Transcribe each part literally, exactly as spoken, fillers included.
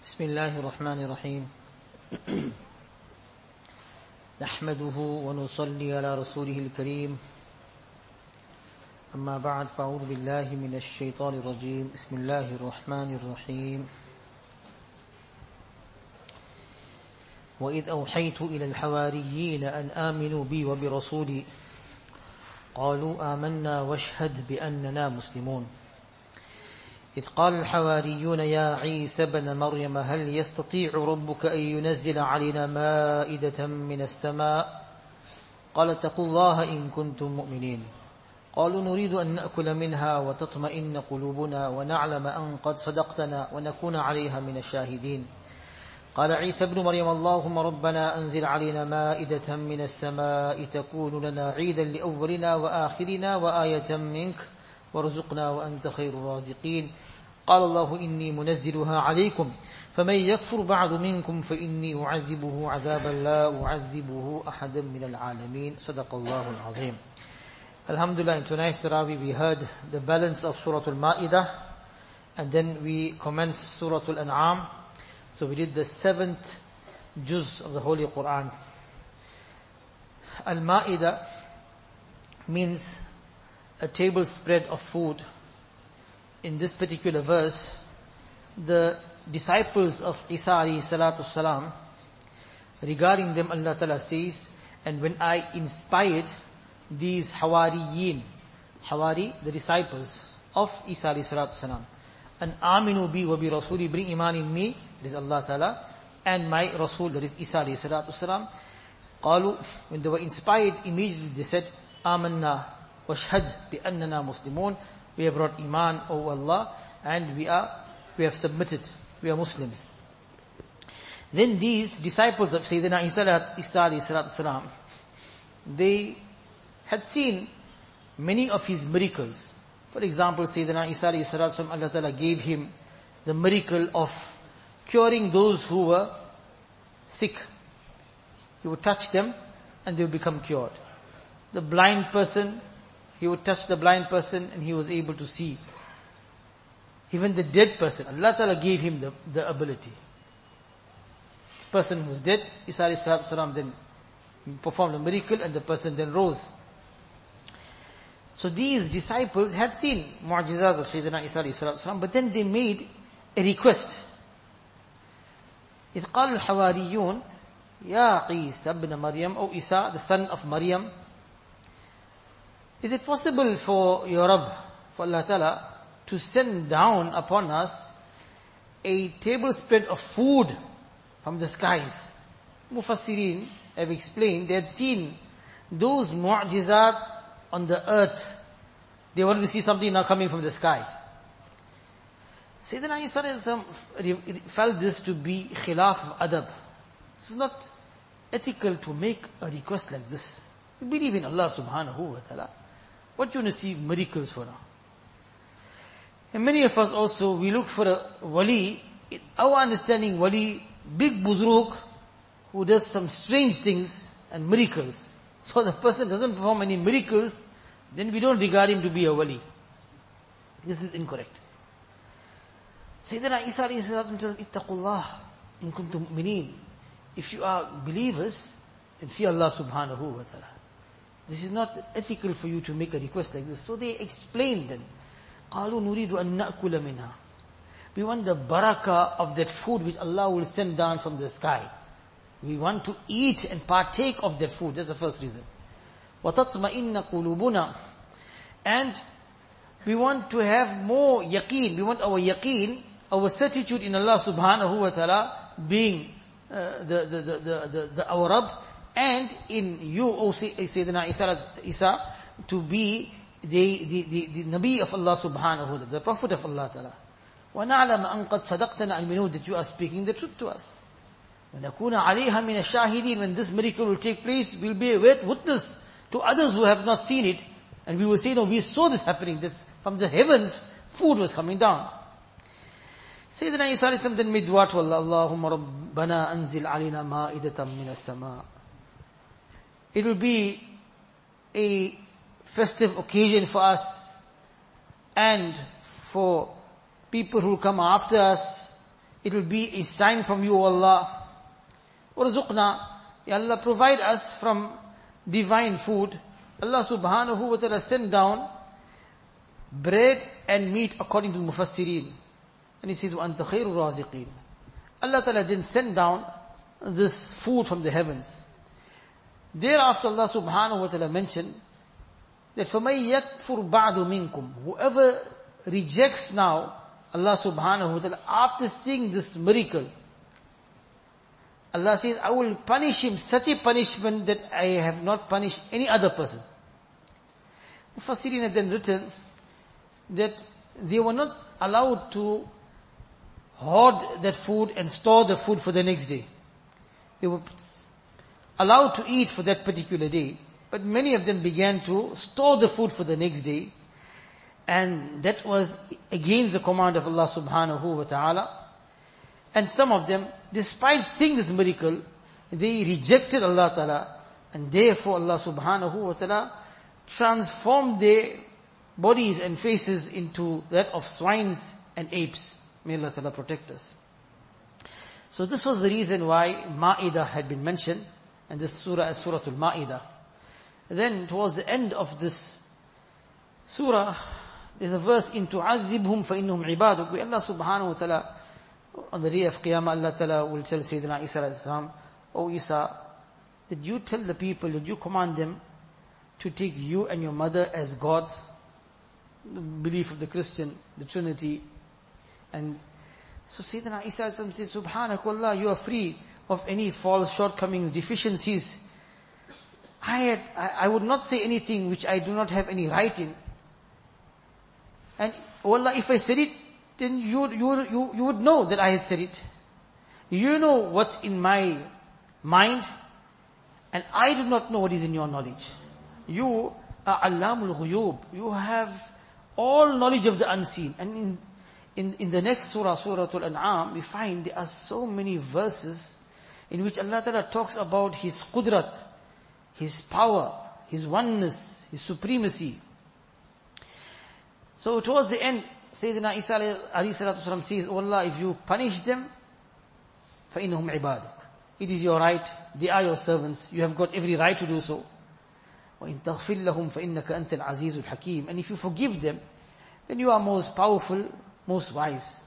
بسم الله الرحمن الرحيم نحمده ونصلي على رسوله الكريم أما بعد فأعوذ بالله من الشيطان الرجيم بسم الله الرحمن الرحيم وإذ أوحيت إلى الحواريين أن آمنوا بي وبرسولي قالوا آمنا واشهد بأننا مسلمون إذ قال الحواريون يا عيسى بن مريم هل يستطيع ربك أن ينزل علينا مائدة من السماء قال اتقوا الله إن كنتم مؤمنين قالوا نريد أن نأكل منها وتطمئن قلوبنا ونعلم أن قد صدقتنا ونكون عليها من الشاهدين قال عيسى بن مريم اللهم ربنا أنزل علينا مائدة من السماء تكون لنا عيدا لأولنا وآخرنا وآية منك وارزقنا وأنت خير الرازقين قال الله إني منزلها عليكم فمن يكفر بعد منكم فإني أعذبه عذابا لا أعذبه أحدا من العالمين صدق الله العظيم. Alhamdulillah, in tonight's Tarawih we heard the balance of Surah Al-Ma'idah and then we commenced Surah Al-An'am. So we did the seventh juz of the Holy Quran. Al-Ma'idah means a table spread of food. In this particular verse, the disciples of Isa alayhi salatu salam, regarding them Allah Ta'ala says, and when I inspired these Hawariyin, Hawari, the disciples of Isa alayhi salatu salam, and Aminu bi wa bi Rasuli, bring iman in me, that is Allah Ta'ala, and my Rasul, that is Isa alayhi salatu salam. Qalu, when they were inspired, immediately they said, Amanna washhad bi annana muslimun. We have brought iman, O Allah, and we are, we have submitted. We are Muslims. Then these disciples of Sayyidina Isa alayhi salatu salam, they had seen many of his miracles. For example, Sayyidina Isa alayhi salatu salam, Allah Ta'ala gave him the miracle of curing those who were sick. He would touch them and they would become cured. The blind person, he would touch the blind person and he was able to see. Even the dead person, Allah Ta'ala gave him the, the ability. The person who was dead, Isa alayhi salatu salam then performed a miracle and the person then rose. So these disciples had seen mu'jizas of Sayyidina Isa alayhi salatu salam, but then they made a request. إذ قال الحواريون يا عيسى ابن مريم, O Isa, the son of Maryam, is it possible for your Rabb, for Allah Ta'ala, to send down upon us a tablespread of food from the skies? Mufassirin have explained, they had seen those mu'jizat on the earth. They wanted to see something now coming from the sky. Sayyidina Isa felt this to be khilaf of adab. This is not ethical to make a request like this. We believe in Allah subhanahu wa ta'ala. What do you want to see miracles for now? And many of us also, we look for a wali. In our understanding, wali, big buzruk, who does some strange things and miracles. So the person doesn't perform any miracles, then we don't regard him to be a wali. This is incorrect. Sayyidina Isa alayhi salatu salam, ittaqullah in kuntum mu'mineen. If you are believers, then fear Allah subhanahu wa ta'ala. This is not ethical for you to make a request like this. So they explained then. قَالُوا نُرِيدُ أَن نَأْكُلَ مِنْهَا. We want the barakah of that food which Allah will send down from the sky. We want to eat and partake of that food. That's the first reason. وَتَطْمَئِنَّ قُلُوبُنَا. And we want to have more yaqeen. We want our yaqeen, our certitude in Allah subhanahu wa ta'ala being uh, the, the, the, the, the, the, our Rabb, and in you, O Sayyidina Isa, Isa to be the, the, the, the Nabi of Allah subhanahu wa ta'ala, the Prophet of Allah ta'ala. وَنَعْلَمَ أَنْ قَدْ صَدَقْتَنَا, and we know that you are speaking the truth to us. وَنَكُونَ عَلَيْهَا مِنَ الشَّاهِدِينَ. When this miracle will take place, we will be a witness to others who have not seen it, and we will say, no, we saw this happening. This, from the heavens, food was coming down. Sayyidina Isa alayhi salam then made dua to Allah, Allahumma rabbana anzil alina ma'idatan min as-sama'. It will be a festive occasion for us and for people who will come after us. it will be a sign from you, O Allah. وَرْزُقْنَا, Ya Allah, provide us from divine food. Allah subhanahu wa ta'ala sent down bread and meat according to the Mufassirin. And He says, وَأَنْتَ خَيْرُ الرَّازِقِينَ. Allah ta'ala didn't send down this food from the heavens. Thereafter Allah subhanahu wa ta'ala mentioned that فَمَنْ يَكْفُرْ بَعْدُ مِنْكُمْ, whoever rejects now Allah subhanahu wa ta'ala after seeing this miracle, Allah says, I will punish him such a punishment that I have not punished any other person. Mufassirin have then written that they were not allowed to hoard that food and store the food for the next day. They were allowed to eat for that particular day, but many of them began to store the food for the next day, and that was against the command of Allah subhanahu wa ta'ala. And some of them, despite seeing this miracle, they rejected Allah ta'ala, and therefore Allah subhanahu wa ta'ala transformed their bodies and faces into that of swines and apes. May Allah ta'ala protect us. So this was the reason why Ma'idah had been mentioned, and this surah is Surah Al-Ma'idah. Then towards the end of this surah, there's a verse, in tu'adhibhum fa innahum ibaduk, where Allah subhanahu wa ta'ala, on the day of Qiyamah, Allah ta'ala will tell Sayyidina Isa alayhi salam, O Isa, did you tell the people, did you command them to take you and your mother as gods? The belief of the Christian, the Trinity. And so Sayyidina Isa alayhi salam says, Subhanakallah, you are free of any false shortcomings, deficiencies. I had, I, I would not say anything which I do not have any right in. And, oh Allah, if I said it, then you, you, you, you would know that I had said it. You know what's in my mind, and I do not know what is in your knowledge. You are Allamul Ghuyub. You have all knowledge of the unseen. And in, in, in the next surah, Surah Al-An'am, we find there are so many verses in which Allah Ta'ala talks about His qudrat, His power, His oneness, His supremacy. So towards the end, Sayyidina Isa alayhi salatu wasalam says, Oh Allah, if you punish them, فَإِنَّهُمْ عِبَادُكَ. It is your right, they are your servants, you have got every right to do so. وَإِن تَغْفِرْ لَهُمْ فَإِنَّكَ أَنْتَ الْعَزِيزُ الْحَكِيمُ. And if you forgive them, then you are most powerful, most wise.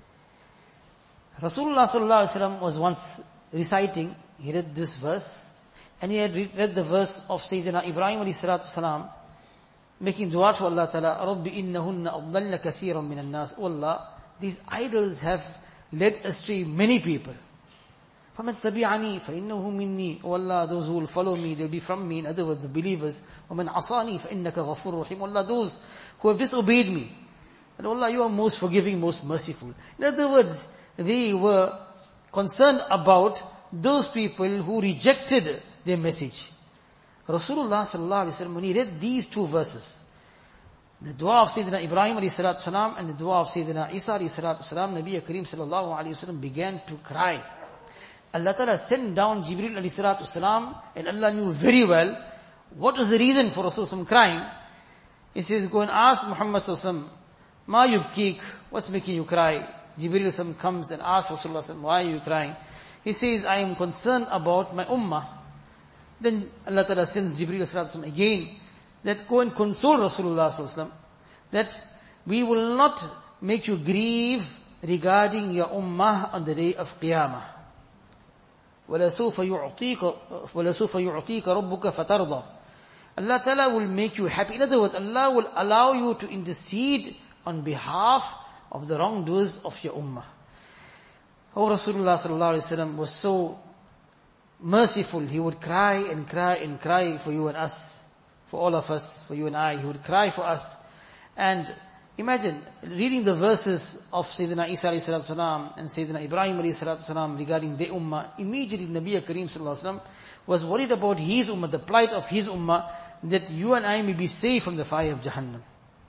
Rasulullah sallallahu alaihi wasallam was once reciting, he read this verse, and he had read the verse of Sayyidina Ibrahim alayhi salatu wasalam, making dua to Allah Ta'ala, Rabbi innahunna adalla kathiran min al-nas. Oh Allah, these idols have led astray many people. فَمَنْ تَبِعَنِي فَإِنَّهُ مِنِّي. Oh Allah, those who will follow me, they'll be from me. In other words, the believers. وَمَنْ عَصَانِي فَإِنَّكَ غَفُورٌ رَحِيمٌ. Oh Allah, those who have disobeyed me. And oh Allah, you are most forgiving, most merciful. In other words, they were concerned about those people who rejected their message. Rasulullah sallallahu alaihi wasallam, when he read these two verses, the dua of Sayyidina Ibrahim alayhi salatu wasalam and the dua of Sayyidina Isa alayhi salatu wasalam, Nabi Kareem sallallahu alaihi wasallam began to cry. Allah Ta'ala sent down Jibreel alayhi salatu wasalam, and Allah knew very well what was the reason for Rasulullah crying. He says, go and ask Muhammad sallallahu alaihi wasallam, Ma yubkik, what's making you cry? Jibreel comes and asks Rasulullah, why are you crying? He says, I am concerned about my ummah. Then Allah Ta'ala sends Jibreel again, that go and console Rasulullah that we will not make you grieve regarding your ummah on the day of Qiyamah. وَلَسُوفَ يُعْطِيكَ وَلَسُوفَ يُعْطِيكَ رَبُّكَ فَتَرْضَى. Allah Ta'ala will make you happy. In other words, Allah will allow you to intercede on behalf of the wrongdoers of your ummah. Oh, Rasulullah sallallahu alaihi wasallam was so merciful. He would cry and cry and cry for you and us, for all of us, for you and I. He would cry for us. And imagine reading the verses of Sayyidina Isa alayhi salatu wasalam and Sayyidina Ibrahim alayhi salatu wasalam regarding their ummah. Immediately Nabi Kareem sallallahu alaihi wasallam was worried about his ummah, the plight of his ummah, that you and I may be safe from the fire of Jahannam.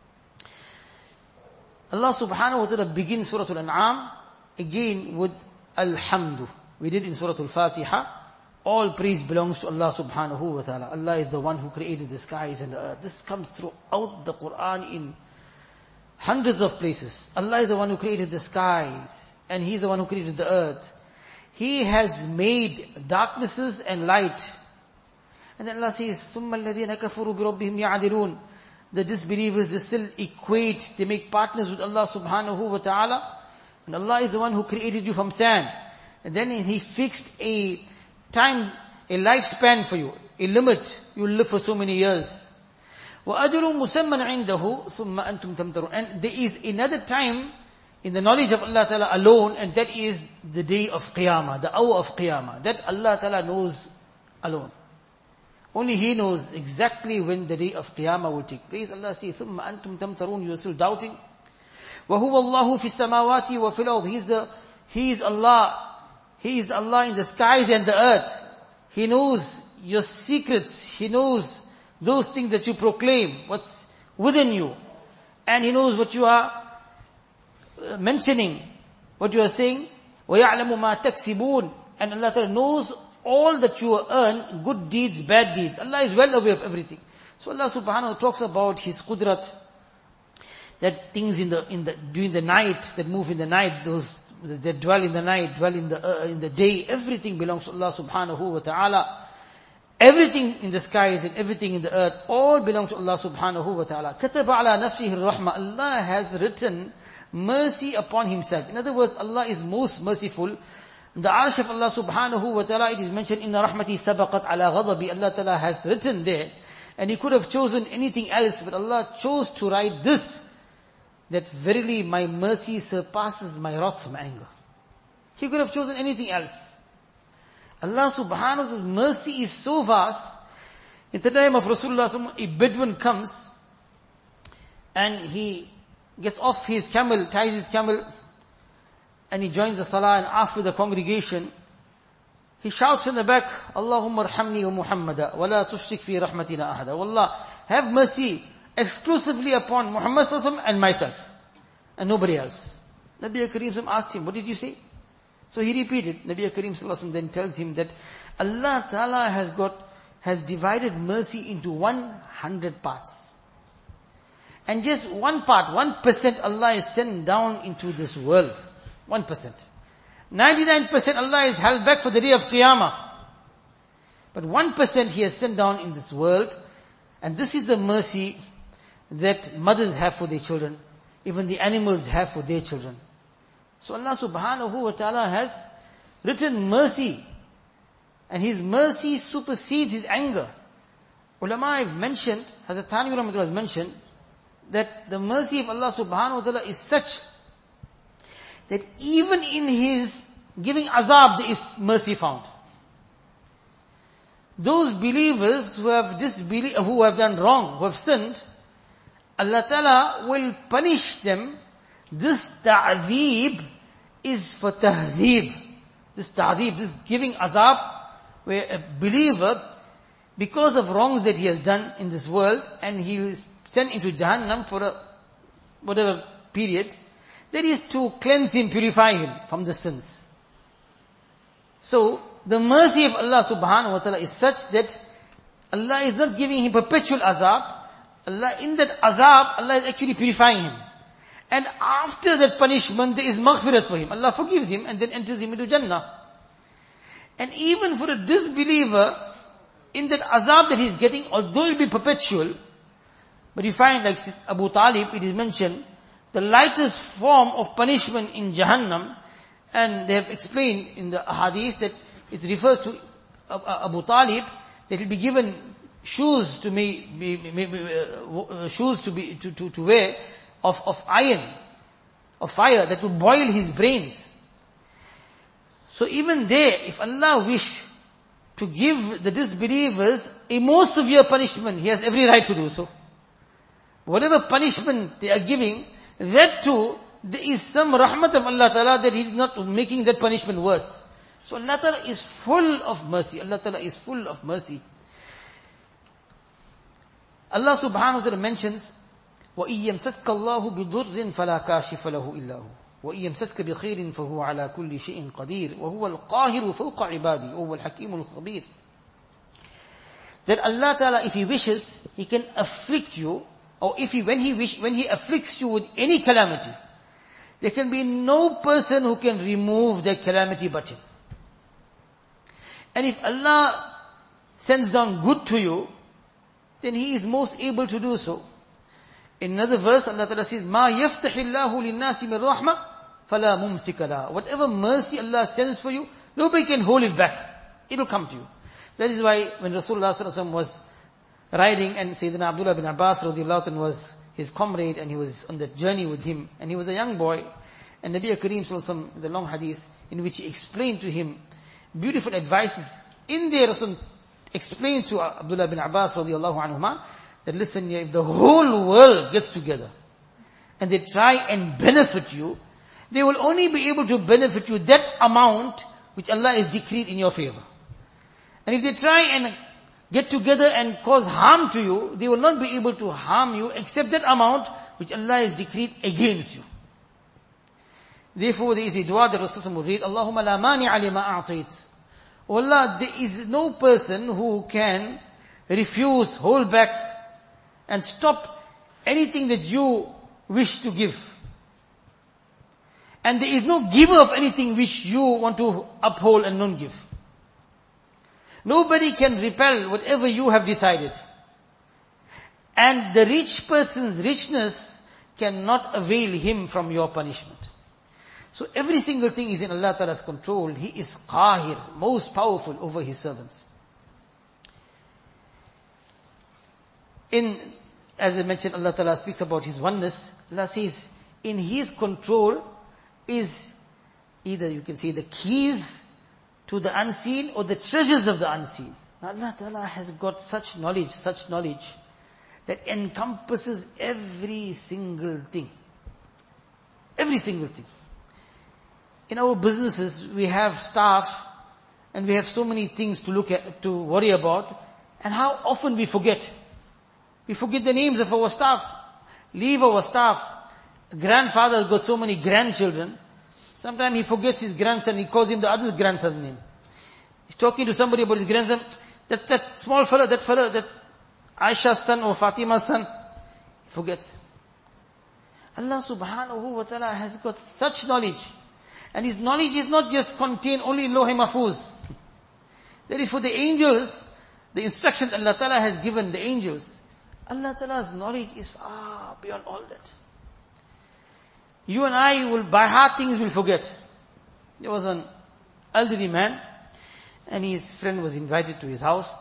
Allah subhanahu wa ta'ala begins Surah Al-An'am again with Alhamdu. We did in Surah Al-Fatiha. All praise belongs to Allah subhanahu wa ta'ala. Allah is the one who created the skies and the earth. This comes throughout the Quran in hundreds of places. Allah is the one who created the skies and He's the one who created the earth. He has made darknesses and light. And then Allah says, ثُمَّ الَّذِينَ كَفَرُوا بِرَبِّهِمْ يَعْدِلُونَ. The disbelievers, they still equate, they make partners with Allah subhanahu wa ta'ala. And Allah is the one who created you from sand. And then He fixed a time, a lifespan for you, a limit. You will live for so many years. وَأَجْرٌ مُسَمًّى عِنْدَهُ ثُمَّ أَنْتُمْ تَمْتَرُونَ. And there is another time in the knowledge of Allah Ta'ala alone, and that is the day of Qiyamah, the hour of Qiyamah. That Allah Ta'ala knows alone. Only He knows exactly when the day of Qiyamah will take place. Allah says, ثُمَّ أَنْتُمْ تَمْتَرُونَ. You are still doubting. وَهُوَ اللَّهُ فِي السَّمَاوَاتِ وَفِي الْأَرْضِ. He is the, He is Allah. He is Allah in the skies and the earth. He knows your secrets. He knows those things that you proclaim, what's within you. And He knows what you are mentioning, what you are saying. وَيَعْلَمُ مَا تَكْسِبُونَ. And Allah Ta'ala knows all that you earn, good deeds, bad deeds. Allah is well aware of everything. So Allah subhanahu wa ta'ala talks about His qudrat, that things in the, in the, during the night, that move in the night, those that dwell in the night, dwell in the, uh, in the day, everything belongs to Allah subhanahu wa ta'ala. Everything in the skies and everything in the earth, all belongs to Allah subhanahu wa ta'ala. كَتَبَ عَلَى نَفْسِهِ الرَّحْمَةِ. Allah has written mercy upon Himself. In other words, Allah is most merciful. The arsh of Allah subhanahu wa ta'ala, it is mentioned, إِنَّ رَحْمَتِي سَبَقَتْ عَلَى غَضَبِي. Allah ta'ala has written there. And He could have chosen anything else, but Allah chose to write this, that verily my mercy surpasses my wrath, my anger. He could have chosen anything else. Allah subhanahu wa ta'ala's mercy is so vast. In the time of Rasulullah, a Bedouin comes and he gets off his camel, ties his camel, and he joins the salah, and after the congregation, he shouts from the back, Allahumma arhamni wa Muhammada, wa la tushrik fi rahmatina ahada. Wallah, have mercy exclusively upon Muhammad sallallahu alaihi wasallam and myself, and nobody else. Nabi Kareem sallallahu asked him, what did you say? So he repeated. Nabi Kareem sallallahu alaihi wasallam then tells him that Allah Ta'ala has got, has divided mercy into one hundred parts. And just one part, one percent Allah is sent down into this world. One percent. Ninety-nine percent Allah is held back for the day of Qiyamah. But one percent He has sent down in this world. And this is the mercy that mothers have for their children. Even the animals have for their children. So Allah subhanahu wa ta'ala has written mercy. And His mercy supersedes His anger. Ulama have mentioned, Hazrat Thani Rahmatullah has mentioned, that the mercy of Allah subhanahu wa ta'ala is such that even in His giving azab, there is mercy found. Those believers who have disbelieved, who have done wrong, who have sinned, Allah Ta'ala will punish them. This ta'zeeb is for tahzeeb. This ta'zeeb, this giving azab, where a believer, because of wrongs that he has done in this world, and he is sent into Jahannam for a whatever period, that is to cleanse him, purify him from the sins. So, the mercy of Allah subhanahu wa ta'ala is such that Allah is not giving him perpetual azab. Allah, in that azab, Allah is actually purifying him. And after that punishment, there is maghfirat for him. Allah forgives him and then enters him into Jannah. And even for a disbeliever, in that azab that he's getting, although it will be perpetual, but you find like Abu Talib, it is mentioned, the lightest form of punishment in Jahannam, and they have explained in the hadith that it refers to Abu Talib, that he'll be given shoes to me, be, be, be, uh, shoes to be, to, to, to wear of, of iron, of fire that would boil his brains. So even there, if Allah wish to give the disbelievers a more severe punishment, He has every right to do so. Whatever punishment they are giving, that too, there is some rahmat of Allah Ta'ala that He is not making that punishment worse. So Allah Ta'ala is full of mercy. Allah Ta'ala is full of mercy. Allah subhanahu wa ta'ala mentions, وَإِن يَمْسَسْكَ اللَّهُ بِضُرٍّ فَلَا كَاشِفَ لَهُ إِلَّا هُ وَإِن يَمْسَسْكَ بِخَيْرٍ فَهُوَ عَلَى كُلِّ شَيْءٍ قَدِيرٌ وَهُوَ الْقَاهِرُ فَوْقَ عِبَادِهِ وَهُوَ الْحَكِيمُ الْخَبِيرُ. That Allah Ta'ala, if He wishes, He can afflict you, or if He, when He wish, when He afflicts you with any calamity, There can be no person who can remove that calamity but Him. And if Allah sends down good to you, then He is most able to do so. In another verse, Allah Ta'ala says, مَا يَفْتَحِ اللَّهُ لِلنَّاسِ مِنْ رَحْمَةٍ فَلَا مُمْسِكَ لَهَا. Whatever mercy Allah sends for you, nobody can hold it back. It will come to you. That is why when Rasulullah Sallallahu Alaihi Wasallam was riding and Sayyidina Abdullah bin Abbas radiallahu anhu was his comrade and he was on that journey with him and he was a young boy, and Nabi Kareem Sallallahu Alaihi Wasallam, the long hadith in which he explained to him beautiful advices. In there Rasul explained to Abdullah bin Abbas radiallahu anhuma that listen, if the whole world gets together and they try and benefit you, they will only be able to benefit you that amount which Allah has decreed in your favor. And if they try and get together and cause harm to you, they will not be able to harm you except that amount which Allah has decreed against you. Therefore there is a dua that Rasulullah will read, Allahumma la mani'a lima a'tayt. Oh Allah, there is no person who can refuse, hold back and stop anything that you wish to give. And there is no giver of anything which you want to uphold and not give. Nobody can repel whatever you have decided. And the rich person's richness cannot avail him from your punishment. So every single thing is in Allah Ta'ala's control. He is Qahir, most powerful over His servants. In, as I mentioned, Allah Ta'ala speaks about His oneness. Allah says, in His control is either you can say the keys to the unseen or the treasures of the unseen. Now Allah Ta'ala has got such knowledge, such knowledge that encompasses every single thing. Every single thing. In our businesses, we have staff and we have so many things to look at, to worry about. And how often we forget. We forget the names of our staff. Leave our staff. The grandfather has got so many grandchildren. Sometimes he forgets his grandson, he calls him the other grandson's name. He's talking to somebody about his grandson. That, that small fellow, that fellow, that Aisha's son or Fatima's son. He forgets. Allah subhanahu wa ta'ala has got such knowledge. And His knowledge is not just contained only in Lawh Mahfuz. That is for the angels, the instruction Allah Ta'ala has given the angels. Allah Ta'ala's knowledge is far beyond all that. You and I will, by heart things will forget. There was an elderly man, and his friend was invited to his house.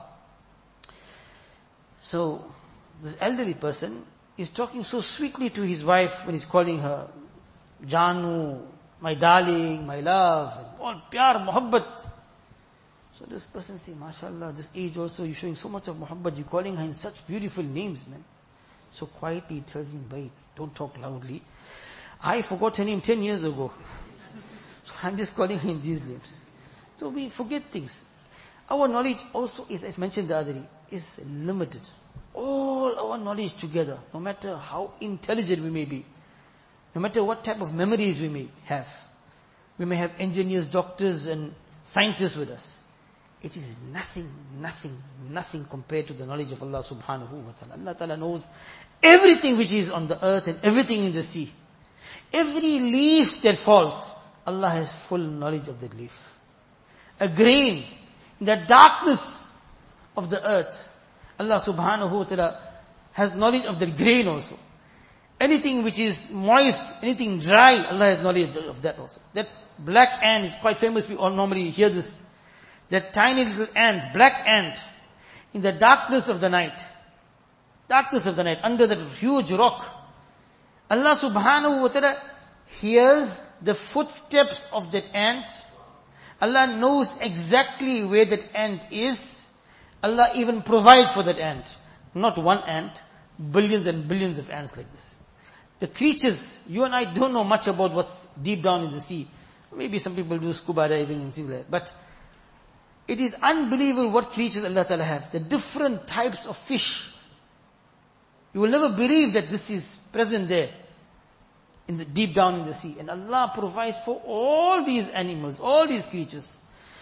So, this elderly person is talking so sweetly to his wife when he's calling her Janu, my darling, my love, and all pyar, muhabbat. So this person says, mashallah, this age also you're showing so much of muhabbat, you're calling her in such beautiful names, man. So quietly he tells him, wait, don't talk loudly. I forgot her name ten years ago. So I'm just calling her in these names. So we forget things. Our knowledge also is, as mentioned the other day, is limited. All our knowledge together, no matter how intelligent we may be, no matter what type of memories we may have, we may have engineers, doctors and scientists with us. It is nothing, nothing, nothing compared to the knowledge of Allah subhanahu wa ta'ala. Allah ta'ala knows everything which is on the earth and everything in the sea. Every leaf that falls, Allah has full knowledge of that leaf. A grain in the darkness of the earth, Allah subhanahu wa ta'ala has knowledge of the grain also. Anything which is moist, anything dry, Allah has knowledge of that also. That black ant is quite famous, we all normally hear this. That tiny little ant, black ant, in the darkness of the night, darkness of the night, under that huge rock, Allah subhanahu wa ta'ala hears the footsteps of that ant. Allah knows exactly where that ant is. Allah even provides for that ant. Not one ant, billions and billions of ants like this. The creatures, you and I don't know much about what's deep down in the sea. Maybe some people do scuba diving and things like that. But it is unbelievable what creatures Allah Ta'ala have. The different types of fish. You will never believe that this is present there. In the deep down in the sea. And Allah provides for all these animals, all these creatures.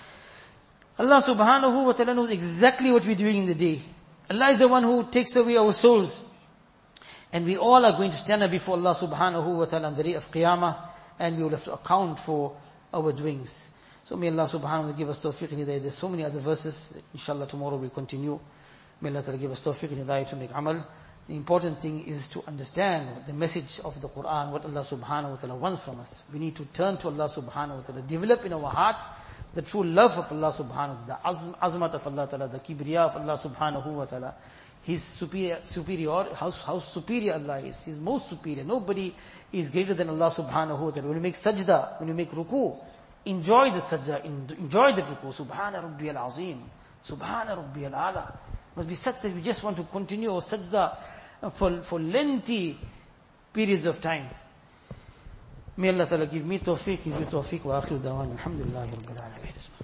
Allah subhanahu wa ta'ala knows exactly what we're doing in the day. Allah is the one who takes away our souls. And we all are going to stand up before Allah subhanahu wa ta'ala on the day of Qiyamah. and we will have to account for our doings. So may Allah subhanahu wa ta'ala give us tawfiq and hidayah. There's so many other verses. Inshallah tomorrow we'll continue. May Allah ta'ala give us tawfiq and hidayah to make amal. The important thing is to understand the message of the Qur'an, what Allah subhanahu wa ta'ala wants from us. We need to turn to Allah subhanahu wa ta'ala, develop in our hearts the true love of Allah subhanahu wa ta'ala, the azm, azmat of Allah ta'ala, the kibriya of Allah subhanahu wa ta'ala. His superior, superior, how, how superior Allah is. He's most superior. Nobody is greater than Allah subhanahu wa ta'ala. When you make sajda, when you make ruku, enjoy the sajda, enjoy the ruku. Subhana Rabbi al-Azim. Subhana Rabbi al-Ala. It must be such that we just want to continue our sajda for, for lengthy periods of time. May Allah ta'ala give me tawfiq, give you tawfiq, wa akhiru dawan, alhamdulillahi rabbil alameen.